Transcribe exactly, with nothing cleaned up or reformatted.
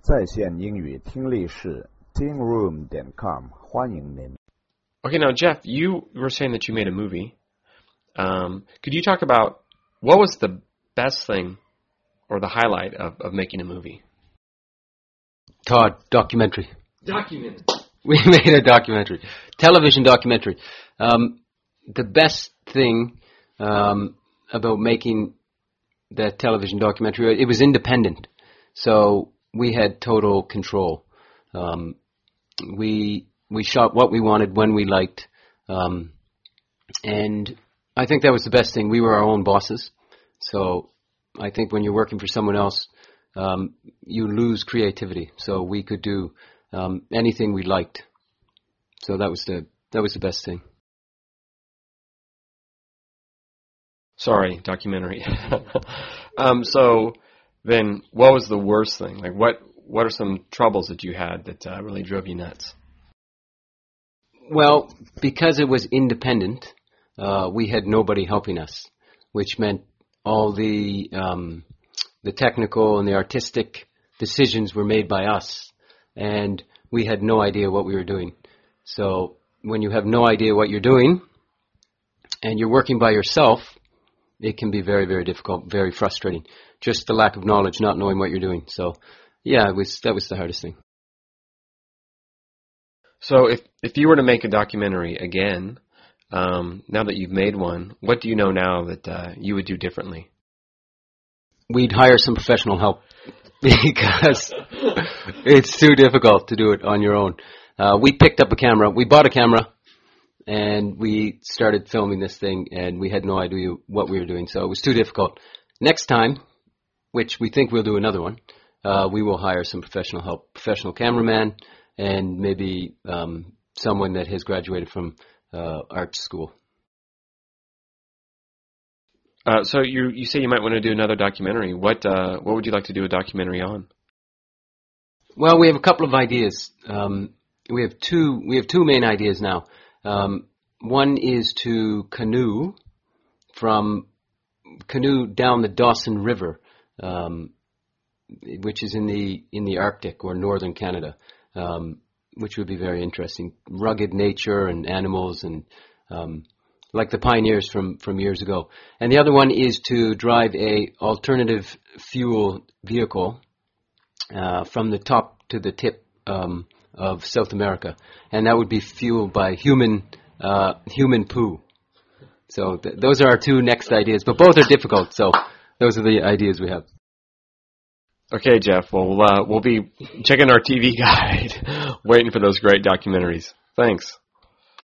在线英语听力室 teen room 点 com 欢迎您。 Okay, now Jeff, you were saying that you made a movie. Um, could you talk about what was the best thing or the highlight of, of making a movie? Todd, documentary. Documentary. We made a documentary, television documentary. Um, the best thing um, about making that television documentary, it was independent, so we had total control. Um, we we shot what we wanted when we liked, um, and I think that was the best thing. We were our own bosses, so I think when you're working for someone else, um, you lose creativity. So we could do um, anything we liked. So that was the that was the best thing. Sorry, documentary. um, so then, what was the worst thing? Like, what what are some troubles that you had that uh, really drove you nuts? Well, because it was independent, uh, we had nobody helping us, which meant all the um, the technical and the artistic decisions were made by us, and we had no idea what we were doing. So when you have no idea what you're doing, and you're working by yourself, it can be very, very difficult, very frustrating. Just the lack of knowledge, not knowing what you're doing. So, yeah, it was that was the hardest thing. So if if you were to make a documentary again, um, now that you've made one, what do you know now that uh, you would do differently? We'd hire some professional help because it's too difficult to do it on your own. Uh, we picked up a camera. We bought a camera, and we started filming this thing, and we had no idea what we were doing, so it was too difficult. Next time, which we think we'll do another one, uh, we will hire some professional help, professional cameraman, and maybe um, someone that has graduated from uh, art school. Uh, so you you say you might want to do another documentary. What uh, what would you like to do a documentary on? Well, we have a couple of ideas. Um, we have two. We have two main ideas now. Um, one is to canoe from canoe down the Dawson River, um, which is in the in the Arctic or northern Canada, um, which would be very interesting. Rugged nature and animals and um, like the pioneers from, from years ago. And the other one is to drive a alternative fuel vehicle uh, from the top to the tip um, of South America, and that would be fueled by human uh, human poo. So th- those are our two next ideas, but both are difficult. So those are the ideas we have. Okay, Jeff. Well, we'll, uh, we'll be checking our T V guide, waiting for those great documentaries. Thanks.